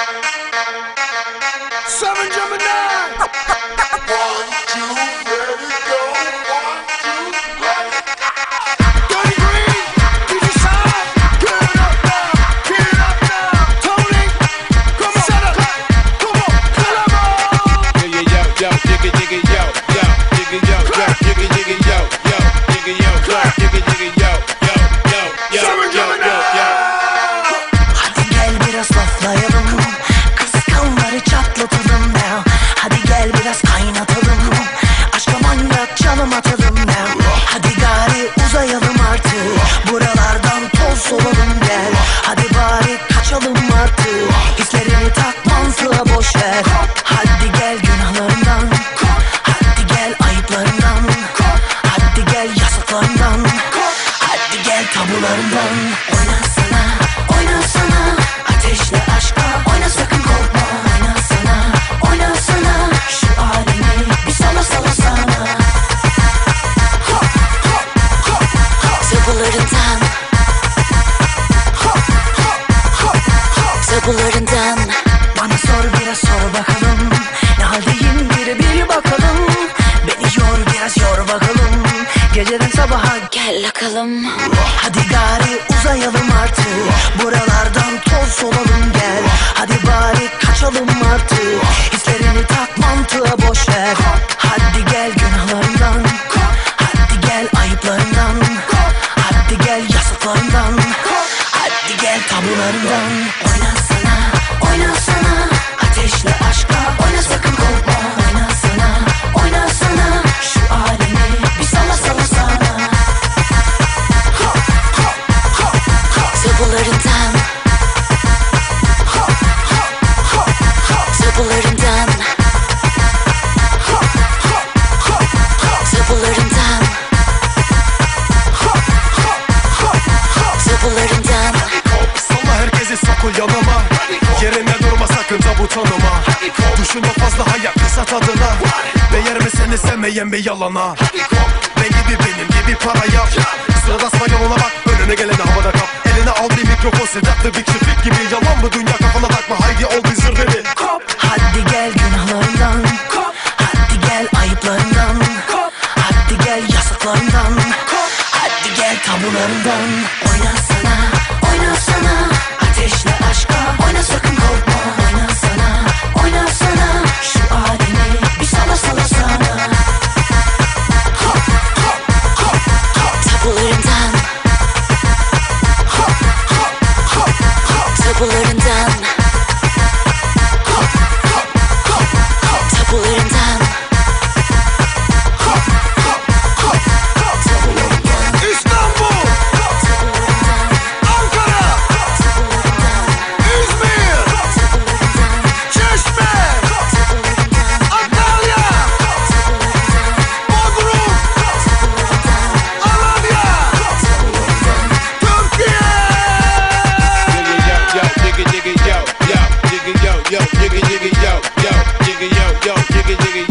Seven Gemini. 1, 2, let it go. 1, 2, let it go. Dirty Green, did you sign? Get it up now, get it up now. Tony, come on, shut up, come on, come on. Yo, jiggy, jiggy, yo, jiggy, yo, jiggy, jiggy, yo, jiggy, yo, jiggy, jiggy, yo, Seven Gemini. Hadi gel biraz laflayalım, kıskanları çatlatalım now. Hadi gel biraz kaynatalım, aşka manyak çalım atalım now. Hadi gari uzayalım artık, buralardan toz olalım gel. Hadi bari kaçalım artık, hislerini tak mantığa boş ver. Hadi gel günahlarından, hadi gel ayıplarından, hadi gel yasaklarından, hadi gel tabularından. Oynasana, oynasana, ateşle aşka oyna sakın korkma. Oynasana, oynasana, şu alemi bir sala sala sana. Tabularından, tabularından. Bana sor biraz sor bakalım, ne haldeyim bir bil bakalım. Beni yor biraz yor bakalım, geceden sabaha gel bakalım. Hadi gari uzayalım artık, buralardan toz olalım gel. Hadi bari kaçalım artık, hislerini tak mantığa boş ver. Hadi gel günahlarından, hadi gel ayıplarından, hadi gel yasaklarından, hadi gel tabularından. Oynasana, oynasana, ateşle aşka oyna sakın korkma. Oynasana, oynasana, şu alemi bir sala sala sana. Tabularından, tabularından, tabularından, tabularından. Salla herkesi sokul yanıma, yerine durma sakın tabu tanıma. Düşünme fazla hayat kısa tadına, değer mi seni sevmeyen bir yalana. Ben gibi benim gibi para yap, sırada sağ yoluna bak, önüne geleni havada kap. Eline al bir mikrofon, sedaklı bir kirpik gibi. Yalan mı dünya, kafana takma, haydi ol bir zirveli. Hadi gel günahlarından, hadi gel ayıplarından, hadi gel yasaklarından, hadi gel tabularından. Oynasana, oynasana, ateşle aşka oyna sakın korkma. Oynasana, oynasana, şu alemi bir sala sala sana. Tabularından, tabularından, tabularından, İstanbul, Ankara, İzmir, Çeşme, Antalya, Bodrum, Alanya, Türkiye. jiggy, jiggy, yo, jiggy, yo, jiggy, jiggy, yo, jiggy, yo, jiggy,